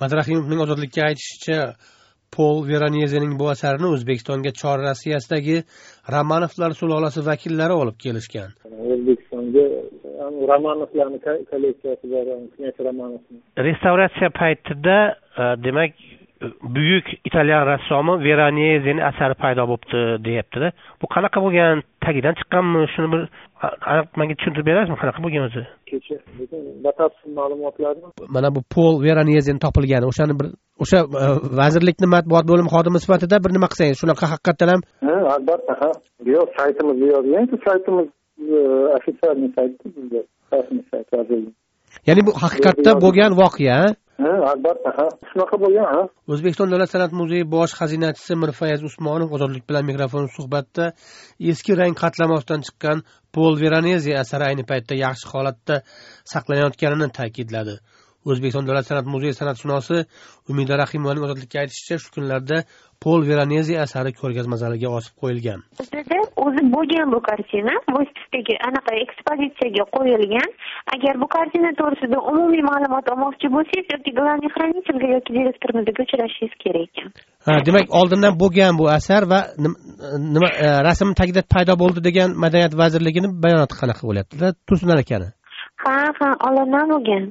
Madrahimovning ozodlikka aytishicha, Pol Veronezening bu asarini O'zbekistonga Chor Rossiyasidagi Romanovlar sulolasi vakillari olib kelishgan. O'zbekistonga Romanovlarning kolleksiyasi bor, Knyaz Romanovning. Restavratsiya paytida, demak, buyuk italyan rassomi Veronezening asari paydo bo'libdi, deyapti-da. Bu qanaqa bo'lgan? Tagidan chiqqanmi? Shuni bir aniq menga tushuntirib berasizmi? Qanaqa bo'lgan o'zi? Kecha batafsil ma'lumotlarni. Mana bu Pol Veronezening topilgani, o'sha vazirlikning matbuot bo'limi xodimi sifatida bir nima qilsangiz, shunaqa haqiqatan ham? Albatta, yo'q, saytimizda yozgan-ku, saytimiz ofitsialniy sayti bizda, rasmiy sayt vazirlik. Ya'ni bu haqiqatda bo'lgan voqea, albatta, shunaqa bo'lgan, O'zbekiston Davlat san'at muzeyi bosh xazinachisi Mirfayz Usmonov ozodlik bilan mikrofon suhbatda eski rang qatlamasidan chiqqan Pol Veroneze asari ayni paytda yaxshi holatda saqlanayotganini ta'kidladi. O'zbekiston Davlat san'at muzeyi san'atshunosi Umida Rahimovaning ozodlikka aytishicha, shu kunlarda Pol Veroneze asari ko'rgazma zaliga osib qo'yilgan. Bizda o'zi bo'lgan bu kartina Moskvadagi anaqa ekspozitsiyaga qo'yilgan. Agar bu kartina to'g'risida umumiy ma'lumot olmoqchi bo'lsangiz, yoki главный хранительga yoki direktorimizga uchrashingiz kerak ekan. Demak, oldindan bo'lgan bu asar va nima rasm tagida paydo bo'ldi degan Madaniyat vazirligining bayonoti qanaqa bo'lyapti-da? Tursunar akani. Ha, oldindan bo'lgan.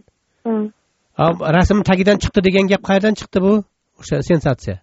Rasm tagidan chiqdi degan gap qayerdan chiqdi bu? O'sha sensatsiya.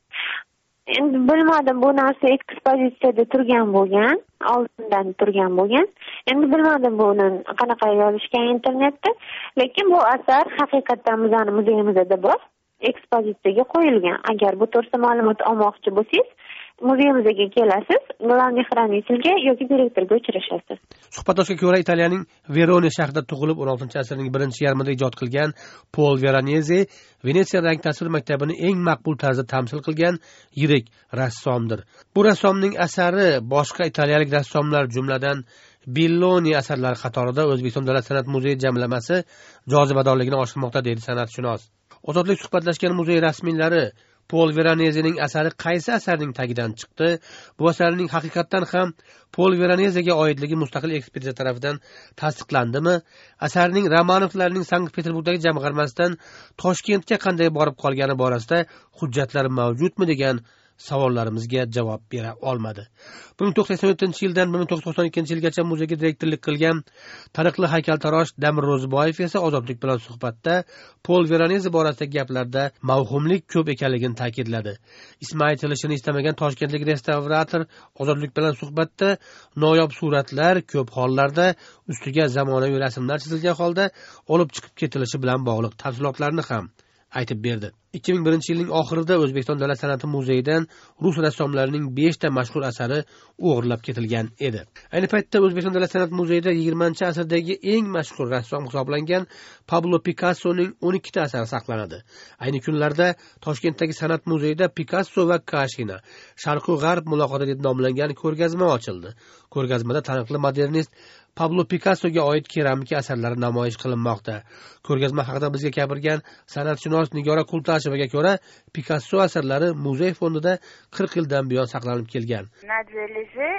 Endi bilmadim, bu narsa ekspozitsiyada turgan bo'lgan, oldindan turgan bo'lgan. Endi bilmadim buni qanaqa yozishgan internetda, lekin bu asar haqiqatan bizning muzeyimizda bor, ekspozitsiyaga qo'yilgan. Agar bu to'g'risida ma'lumot olmoqchi bo'lsangiz, muzeyimizga kelasiz, главный хранительga yoki direktorga uchrashasiz. Suhbatdoshga ko'ra, Italiyaning Verona shahrida tug'ilib 16-asrning birinchi yarmida ijod qilgan Pol Veroneze Venetsiya rang tasvir maktabini eng maqbul tarzda tamsil qilgan yirik rassomdir. Bu rassomning asari boshqa italiyalik rassomlar, jumladan Belloni asarlari qatorida O'zbekiston Davlat san'at muzeyi jamlamasi jozibadorligini oshirmoqda, deydi san'atshunos. Ozodlik suhbatlashgan muzey rasmiylari Pol Veronezening asari qaysi asarning tagidan chiqdi? Bu asarning haqiqatan ham Pol Veronezega oidligi mustaqil ekspertiza tomonidan tasdiqlandimi? Asarning Romanovlarning Sankt-Peterburgdagi jamg'armasidan Toshkentga qanday borib qolgani borasida hujjatlar mavjudmi degan savollarimizga javob bera olmadi. 1987-yildan 1992-yilgacha muzeyga direktorlik qilgan taniqli haykaltarosh Damir Ro'ziboyev esa ozodlik bilan suhbatda Pol Veroneze borasidagi gaplarda mavhumlik ko'p ekanligini ta'kidladi. Ismi aytilishini istamagan toshkentlik restavrator ozodlik bilan suhbatda noyob suratlar ko'p hollarda ustiga zamonaviy rasmlar chizilgan holda olib chiqib ketilishi bilan bog'liq tafsilotlarni ham aytib berdi. 2001-yilning oxirida O'zbekiston Davlat san'at muzeyidan rus rassomlarining 5 ta mashhur asari o'g'irlab ketilgan edi. Ayni paytda O'zbekiston Davlat san'at muzeyida 20-asrdagi eng mashhur rassom hisoblangan Pablo Picassoning 12 ta asari saqlanadi. Ayni kunlarda Toshkentdagi san'at muzeyida Picasso va Kashina Sharq-u G'arb muloqoti deb nomlangan ko'rgazma ochildi. Ko'rgazmada taniqli modernist Pablo Picassoga oid keramika asarlari namoyish qilinmoqda. Ko'rgazma haqida bizga gapirgan san'atshunos Nigora Kultashevaga ko'ra, Picasso asarlari muzey fondida 40 yildan buyon saqlanib kelgan. Nadia Leger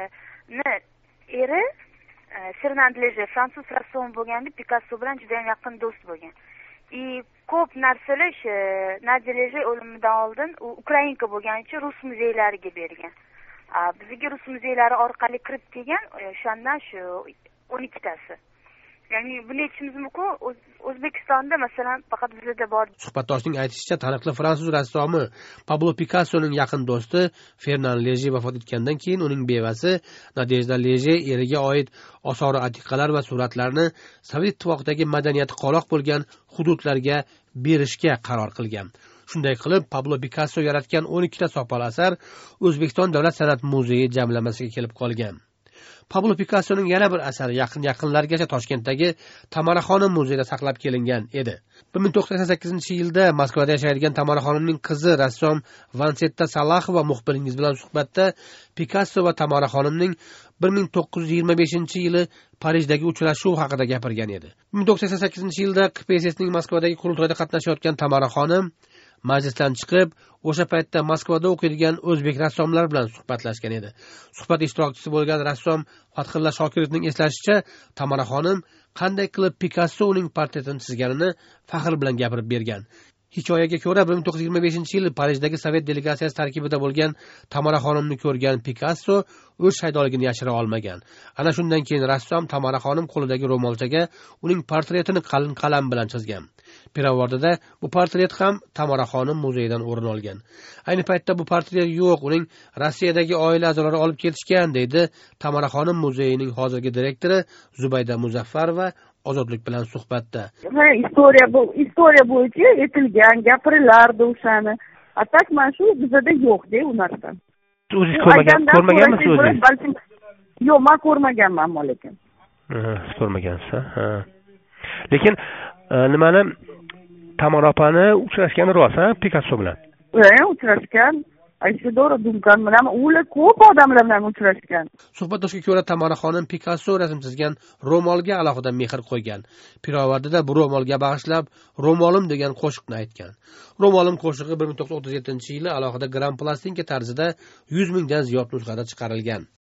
eri Fernand Leger fransuz rassom bo'lganda Picasso bilan juda ham yaqin do'st bo'lgan. Ko'p narsalar Nadia Leger o'limidan oldin u Ukrainka bo'lgani uchun rus muzeylariga bergan. Bizga rus muzeylari orqali kirib kelgan, o'shandan shu 12 tasi. Ya'ni buni aytishimiz mumkin, O'zbekistonda masalan faqat bizda bor. Suhbatdoshning aytishicha, taniqli fransuz rassomi Pablo Picassoning yaqin do'sti Fernand Leger vafot etgandan keyin uning bevasi Nadejda Leger eriga oid osori atiqalar va suratlarni Sovet ittifoqidagi madaniyati qoloq bo'lgan hududlarga berishga qaror qilgan. Shunday qilib, Pablo Picasso yaratgan 12 ta sopol asar O'zbekiston Davlat san'at muzeyi jamlamasiga kelib qolgan. Pablo Picassoning yana bir asari yaqinlargacha Toshkentdagi Tamaraxonim muzeyida saqlab kelingan edi. 1988-yilda Moskvada yashaydigan Tamaraxonimning qizi rassom Vansetta Salaxova muxbiringiz bilan suhbatda Picasso va Tamaraxonimning 1925-yili Parijdagi uchrashuv haqida gapirgan edi. 1988-yilda KPSSning Moskvadagi qurultoyda qatnashayotgan Tamaraxonim majlisdan chiqib, o'sha paytda Moskvada o'qiydigan o'zbek rassomlar bilan suhbatlashgan edi. Suhbat ishtirokchisi bo'lgan rassom Fathilla Shokirovning eslashicha, Tamaraxonim qanday qilib Picasso uning portretini chizganini faxr bilan gapirib bergan. Hikoyaga ko'ra 1925-yili Parijdagi Sovet delegatsiyasi tarkibida bo'lgan Tamara xonimni ko'rgan Pikasso o'z shaydorligini yashira olmagan. Ana shundan keyin rassom Tamara xonim qo'lidagi ro'molchaga uning portretini qalin qalam bilan chizgan. Pirovardida bu portret ham Tamara xonim muzeyidan o'rin olgan. Ayni paytda bu portret yo'q, uning Rossiyadagi oila a'zolari olib ketishgan, deydi Tamara xonim muzeyining hozirgi direktori Zubayda Muzaffarova Ozodlik bilan suhbatda. Istoriya bo'yicha aytilgan, gapirilardi o'shani. Atak mana shu bizada yo'q-da u narsa. O'zingiz ko'rmaganmisiz o'zingiz? Yo'q, men ko'rmaganman lekin. Siz ko'rmagansiz, ha. Lekin nimani Tamara opani uchrashgani rost, ha, Pikasso bilan? Uchrashgan. Aysidora Dunkan bilan ular ko'p odamlar bilan uchrashgan. Suhbatdoshga ko'ra Tamara xonim Pikasso rasm chizgan ro'molga alohida mehr qo'ygan. Pirovardida bu ro'molga bag'ishlab "Ro'molim" degan qo'shiqni aytgan. "Ro'molim" qo'shig'i 1937-yili alohida gram plastinka tarzida 100 mingdan ziyod nusxada chiqarilgan.